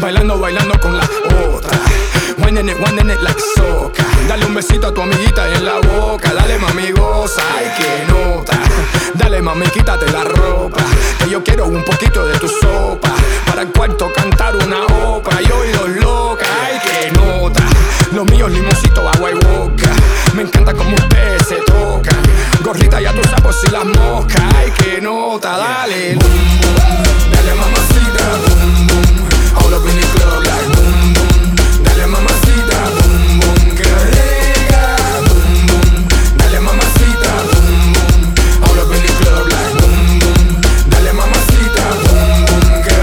bailando, bailando con la otra. Winding it like soca. Dale un besito a tu amiguita en la boca. Dale mami, goza, ay que nota. Dale mami, quítate la ropa, que yo quiero un poquito de tu sopa. Para el cuarto cantar una ópera. Y oídos loca, ay que nota. Los míos limoncito, agua y boca. Me encanta como ustedes se tocan. Gorrita ya tú sabes si las moscas. Ay que nota, dale. Boom, boom. Dale mamacita, boom, boom. All up in the club like boom, boom. Dale mamacita, boom, boom. Que rica, boom, boom. Dale mamacita, boom, boom. All up in the club like boom, boom. Dale mamacita, boom, boom. Que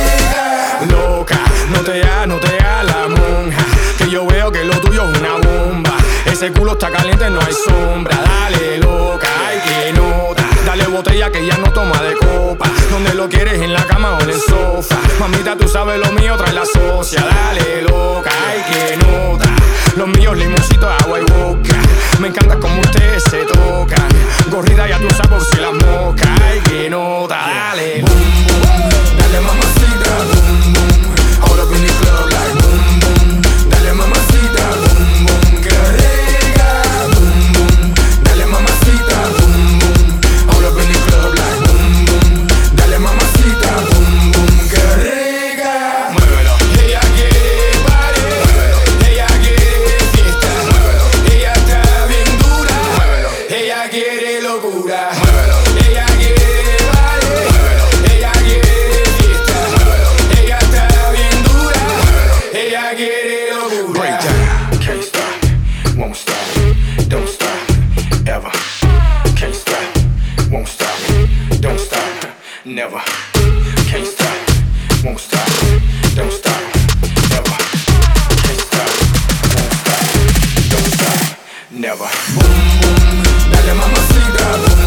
rica. Loca, no te hagas la monja, que yo veo que lo tuyo es una bomba. Ese culo está caliente, no hay sombra. Dale loca, ay que nota. Dale botella que ya no toma de copa. Donde lo quieres, en la cama o en el sofá. Mamita, tú sabes lo mío, trae la socia. Dale loca, ay que nota. Los míos limoncitos, agua y boca. Me encanta como ustedes se tocan. Gorrita ya tú sabes por si las moscas. Ay que nota, dale. Boom, boom. Dale mamacita, boom, boom. All up in the club like boom, boom. Dale mamacita, boom, boom. Que rica, boom, boom. Dale mamacita, boom, boom. All up in the club like boom, boom. Dale mamacita, boom, boom. Que rica. Muévelo. Ella quiere party. Muévelo. Ella quiere fiesta. Muévelo. Ella está bien dura. Muévelo. Ella quiere locura. Muévelo. Ella quiere party. Muévelo. Ella quiere fiesta. Muévelo. Ella está bien dura. Muévelo. Ella quiere locura. Break down. Can't stop, won't stop, don't stop, ever. Can't stop, won't stop, don't stop, never. Can't stop, won't stop, don't stop, ever. Can't stop, won't stop, don't stop, never. Boom, boom, dale mamacita, boom.